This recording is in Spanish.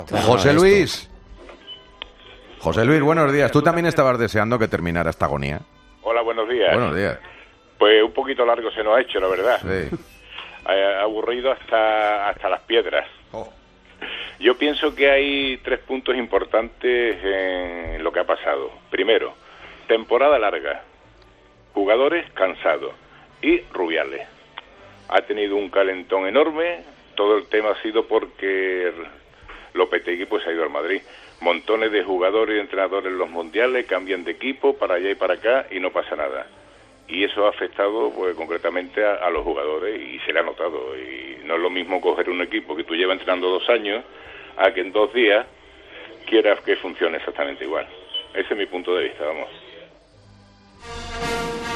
José Luis. José Luis, buenos días. ¿Tú también estabas deseando que terminara esta agonía? Hola, buenos días. Buenos días. Pues un poquito largo se nos ha hecho, la verdad. Sí. Aburrido hasta las piedras. Oh. Yo pienso que hay 3 puntos importantes en lo que ha pasado. Primero, temporada larga, jugadores cansados y Rubiales. Ha tenido un calentón enorme. Todo el tema ha sido porque Lopetegui pues ha ido al Madrid. Montones de jugadores y entrenadores en los mundiales cambian de equipo para allá y para acá y no pasa nada. Y eso ha afectado pues concretamente a los jugadores y se le ha notado. Y no es lo mismo coger un equipo que tú llevas entrenando 2 años a que en 2 días quieras que funcione exactamente igual. Ese es mi punto de vista, vamos.